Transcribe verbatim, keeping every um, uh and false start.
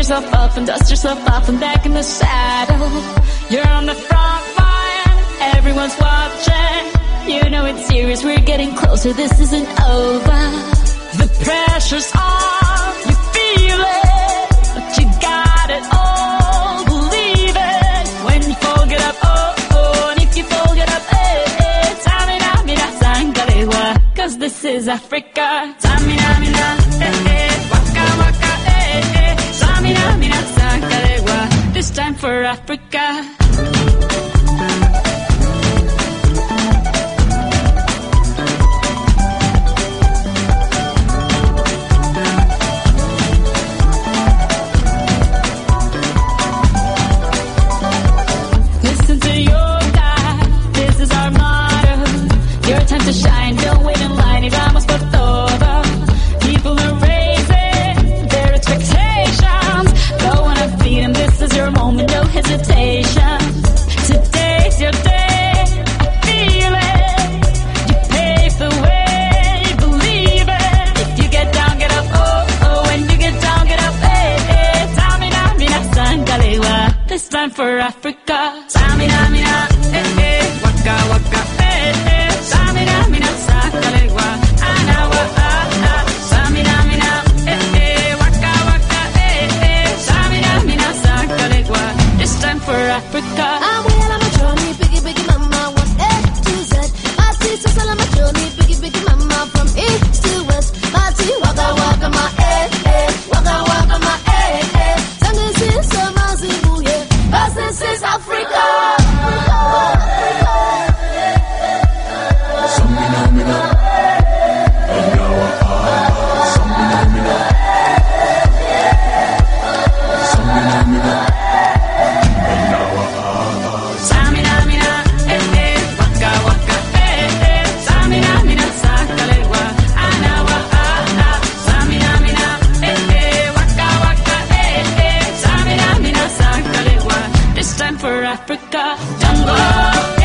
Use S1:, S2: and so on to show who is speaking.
S1: yourself up and dust yourself off and back in the saddle. You're on the front line, everyone's watching. You know it's serious, we're getting closer, this isn't over. The pressure's on, you feel it, but you got it all, believe it. When you fold it up, oh, oh, and if you fold it up, eh, eh, Samina, mina, sangalewa, cause this is Africa. Samina, mina, eh, eh, waka, waka, eh, eh, Samina, mina, sangalewa, this time for Africa. To shine, don't wait in line, y vamos por todo. People are raising their expectations. Go on and feed them, this is your moment, no hesitation. Today's your day, I feel it. You pave the way, believe it. If you get down, get up, oh, oh. When you get down, get up, eh, eh. Samina, mina, sangalewa, this time for Africa. Samina, mina, eh, eh. Waka, waka, eh, eh. Samina, mina, sangalewa, anawa, ah, ah. Samina, mina, eh, eh. Waka, waka, eh, eh. Samina, mina, sangalewa, this time for Africa.
S2: I'm well on my journey, biggie, biggie mama, one A to Z. My sister's all on my journey, biggie, biggie mama, from east to west. My tea, waka, waka, my eh, eh. Waka, waka, my eh, eh. This is Amazibu, yeah. Cause this is Africa.
S1: For Africa, jungle.